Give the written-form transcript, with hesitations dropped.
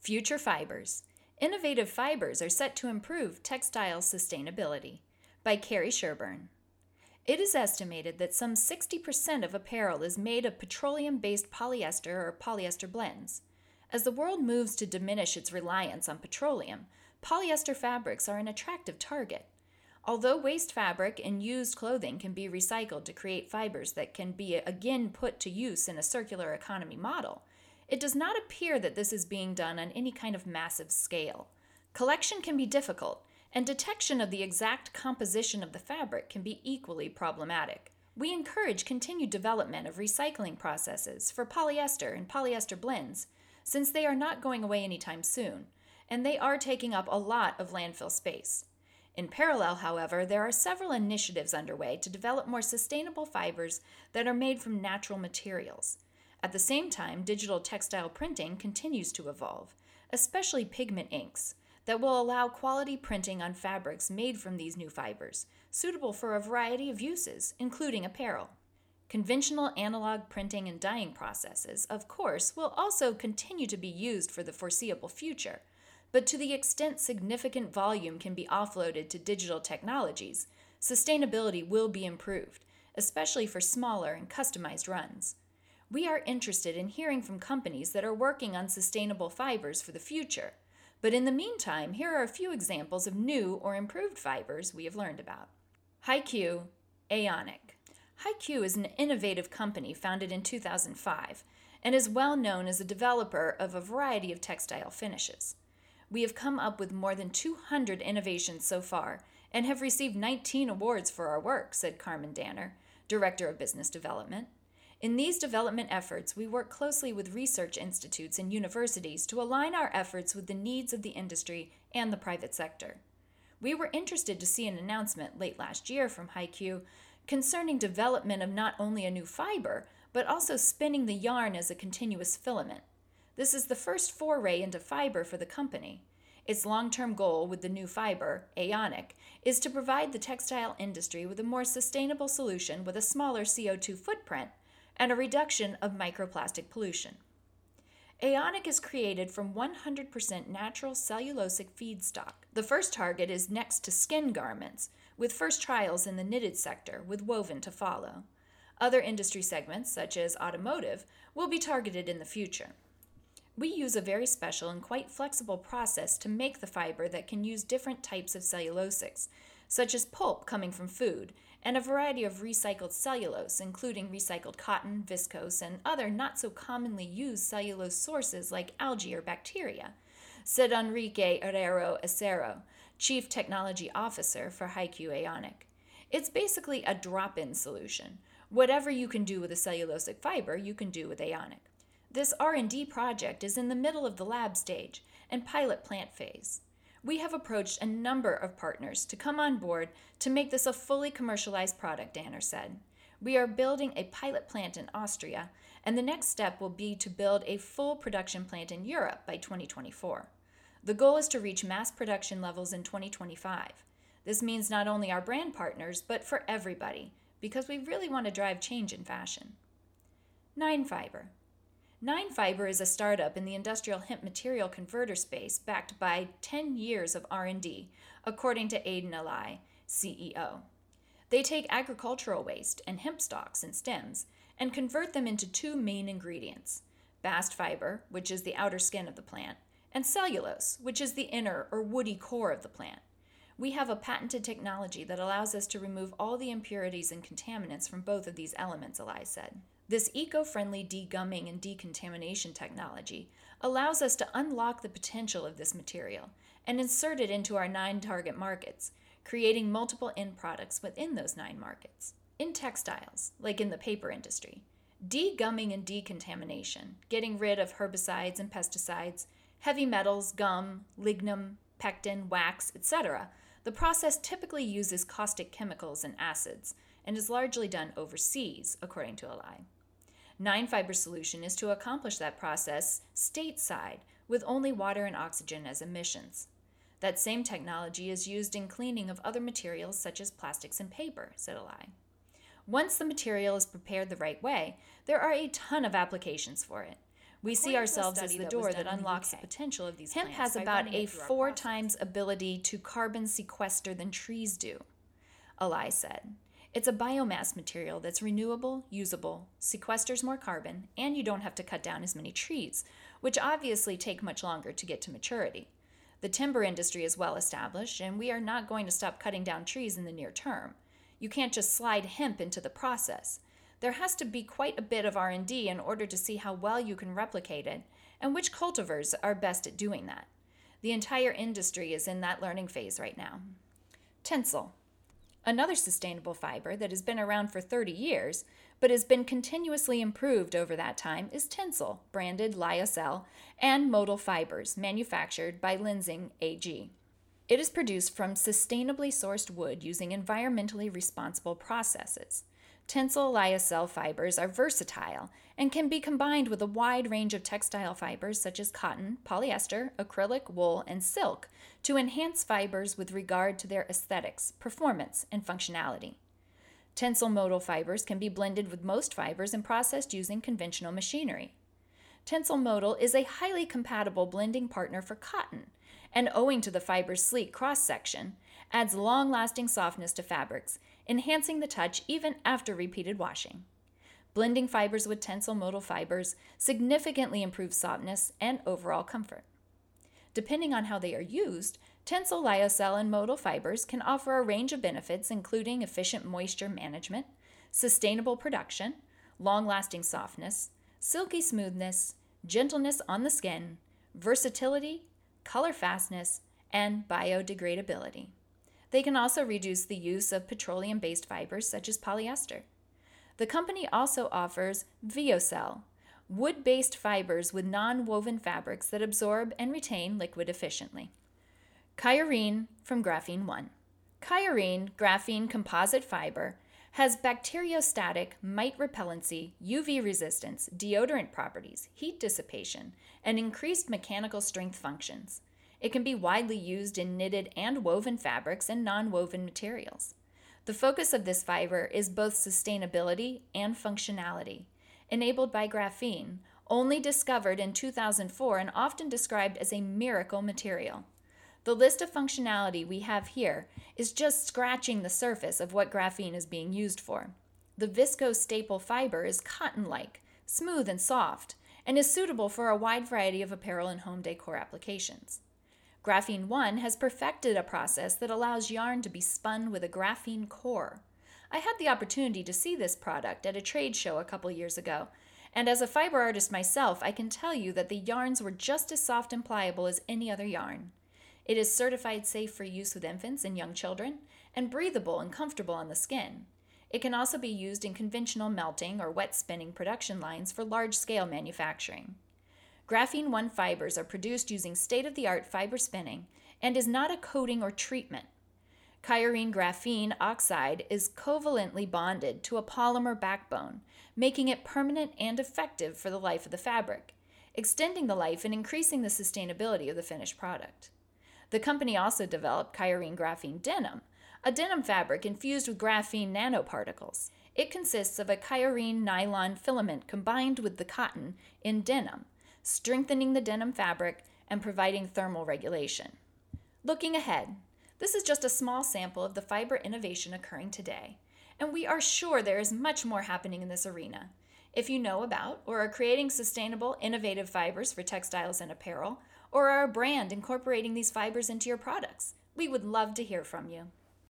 Future Fibers. Innovative Fibers are set to improve textile sustainability by Carrie Sherburne. It is estimated that some 60% of apparel is made of petroleum-based polyester or polyester blends. As the world moves to diminish its reliance on petroleum, polyester fabrics are an attractive target. Although waste fabric and used clothing can be recycled to create fibers that can be again put to use in a circular economy model, it does not appear that this is being done on any kind of massive scale. Collection can be difficult, and detection of the exact composition of the fabric can be equally problematic. We encourage continued development of recycling processes for polyester and polyester blends, since they are not going away anytime soon, and they are taking up a lot of landfill space. In parallel, however, there are several initiatives underway to develop more sustainable fibers that are made from natural materials. At the same time, digital textile printing continues to evolve, especially pigment inks, that will allow quality printing on fabrics made from these new fibers, suitable for a variety of uses, including apparel. Conventional analog printing and dyeing processes, of course, will also continue to be used for the foreseeable future, but to the extent significant volume can be offloaded to digital technologies, sustainability will be improved, especially for smaller and customized runs. We are interested in hearing from companies that are working on sustainable fibers for the future, but in the meantime, here are a few examples of new or improved fibers we have learned about. HiQ AeoniQ. HiQ is an innovative company founded in 2005 and is well known as a developer of a variety of textile finishes. We have come up with more than 200 innovations so far and have received 19 awards for our work, said Carmen Danner, Director of Business Development. In these development efforts, we work closely with research institutes and universities to align our efforts with the needs of the industry and the private sector. We were interested to see an announcement late last year from HiQ concerning development of not only a new fiber, but also spinning the yarn as a continuous filament. This is the first foray into fiber for the company. Its long-term goal with the new fiber, AeoniQ, is to provide the textile industry with a more sustainable solution with a smaller CO2 footprint and a reduction of microplastic pollution. AeoniQ is created from 100% natural cellulosic feedstock. The first target is next to skin garments, with first trials in the knitted sector, with woven to follow. Other industry segments, such as automotive, will be targeted in the future. We use a very special and quite flexible process to make the fiber that can use different types of cellulosics, such as pulp coming from food, and a variety of recycled cellulose, including recycled cotton, viscose, and other not so commonly used cellulose sources like algae or bacteria, said Enrique Herrero Acero, Chief Technology Officer for HiQ AeoniQ. It's basically a drop-in solution. Whatever you can do with a cellulosic fiber, you can do with AeoniQ. This R&D project is in the middle of the lab stage and pilot plant phase. We have approached a number of partners to come on board to make this a fully commercialized product, Danner said. We are building a pilot plant in Austria, and the next step will be to build a full production plant in Europe by 2024. The goal is to reach mass production levels in 2025. This means not only our brand partners, but for everybody, because we really want to drive change in fashion. 9Fiber. 9Fiber is a startup in the industrial hemp material converter space backed by 10 years of R&D, according to Aidan Alai, CEO. They take agricultural waste and hemp stalks and stems and convert them into two main ingredients, bast fiber, which is the outer skin of the plant, and cellulose, which is the inner or woody core of the plant. We have a patented technology that allows us to remove all the impurities and contaminants from both of these elements, Alai said. This eco-friendly degumming and decontamination technology allows us to unlock the potential of this material and insert it into our 9 target markets, creating multiple end products within those 9 markets. In textiles, like in the paper industry, degumming and decontamination, getting rid of herbicides and pesticides, heavy metals, gum, lignum, pectin, wax, etc., the process typically uses caustic chemicals and acids and is largely done overseas, according to Alai. 9Fiber's solution is to accomplish that process stateside with only water and oxygen as emissions. That same technology is used in cleaning of other materials such as plastics and paper, said Alai. Once the material is prepared the right way, there are a ton of applications for it. We see ourselves as the door that unlocks the potential of these plants. Hemp has about a 4 times ability to carbon sequester than trees do, Alai said. It's a biomass material that's renewable, usable, sequesters more carbon, and you don't have to cut down as many trees, which obviously take much longer to get to maturity. The timber industry is well established, and we are not going to stop cutting down trees in the near term. You can't just slide hemp into the process. There has to be quite a bit of R&D in order to see how well you can replicate it and which cultivars are best at doing that. The entire industry is in that learning phase right now. Tencel. Another sustainable fiber that has been around for 30 years but has been continuously improved over that time is Tencel, branded Lyocell, and Modal Fibers, manufactured by Lenzing AG. It is produced from sustainably sourced wood using environmentally responsible processes. Tencel Lyocell fibers are versatile and can be combined with a wide range of textile fibers such as cotton, polyester, acrylic, wool, and silk to enhance fibers with regard to their aesthetics, performance, and functionality. Tencel modal fibers can be blended with most fibers and processed using conventional machinery. Tencel modal is a highly compatible blending partner for cotton, and owing to the fiber's sleek cross-section, adds long-lasting softness to fabrics, enhancing the touch even after repeated washing. Blending fibers with Tencel modal fibers significantly improves softness and overall comfort. Depending on how they are used, Tencel Lyocell and modal fibers can offer a range of benefits including efficient moisture management, sustainable production, long-lasting softness, silky smoothness, gentleness on the skin, versatility, color fastness, and biodegradability. They can also reduce the use of petroleum-based fibers such as polyester. The company also offers Viocell, wood-based fibers with non-woven fabrics that absorb and retain liquid efficiently. Kyarine from Graphene One. Kyarine graphene composite fiber has bacteriostatic, mite repellency, UV resistance, deodorant properties, heat dissipation, and increased mechanical strength functions. It can be widely used in knitted and woven fabrics and non-woven materials. The focus of this fiber is both sustainability and functionality, enabled by graphene, only discovered in 2004 and often described as a miracle material. The list of functionality we have here is just scratching the surface of what graphene is being used for. The viscose staple fiber is cotton-like, smooth and soft, and is suitable for a wide variety of apparel and home decor applications. Graphene One has perfected a process that allows yarn to be spun with a graphene core. I had the opportunity to see this product at a trade show a couple years ago, and as a fiber artist myself, I can tell you that the yarns were just as soft and pliable as any other yarn. It is certified safe for use with infants and young children, and breathable and comfortable on the skin. It can also be used in conventional melting or wet spinning production lines for large-scale manufacturing. Graphene One fibers are produced using state-of-the-art fiber spinning and is not a coating or treatment. Kyarine graphene oxide is covalently bonded to a polymer backbone, making it permanent and effective for the life of the fabric, extending the life and increasing the sustainability of the finished product. The company also developed Kyarine graphene denim, a denim fabric infused with graphene nanoparticles. It consists of a Kyarine nylon filament combined with the cotton in denim, strengthening the denim fabric and providing thermal regulation. Looking ahead, this is just a small sample of the fiber innovation occurring today, and we are sure there is much more happening in this arena. If you know about or are creating sustainable, innovative fibers for textiles and apparel, or are a brand incorporating these fibers into your products, we would love to hear from you.